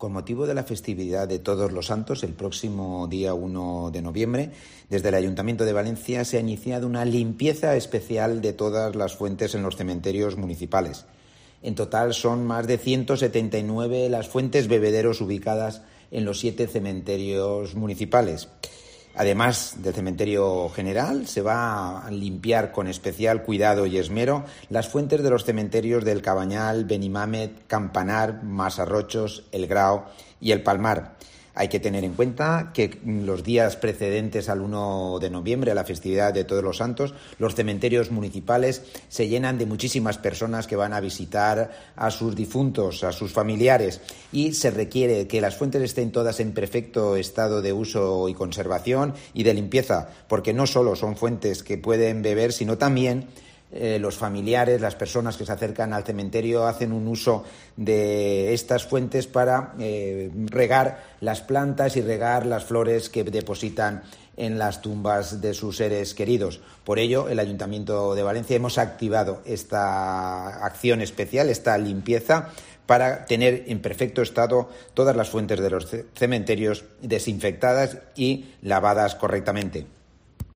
Con motivo de la festividad de Todos los Santos, el próximo día 1 de noviembre, desde el Ayuntamiento de Valencia se ha iniciado una limpieza especial de todas las fuentes en los cementerios municipales. En total son más de 179 las fuentes bebederos ubicadas en los 7 cementerios municipales. Además del cementerio general, se va a limpiar con especial cuidado y esmero las fuentes de los cementerios del Cabanyal, Benimamet, Campanar, Masarrochos, El Grao y El Palmar. Hay que tener en cuenta que los días precedentes al 1 de noviembre, a la festividad de Todos los Santos, los cementerios municipales se llenan de muchísimas personas que van a visitar a sus difuntos, a sus familiares, y se requiere que las fuentes estén todas en perfecto estado de uso y conservación y de limpieza, porque no solo son fuentes que pueden beber, sino también los familiares, las personas que se acercan al cementerio hacen un uso de estas fuentes para regar las plantas y regar las flores que depositan en las tumbas de sus seres queridos. Por ello, el Ayuntamiento de Valencia hemos activado esta acción especial, esta limpieza, para tener en perfecto estado todas las fuentes de los cementerios desinfectadas y lavadas correctamente.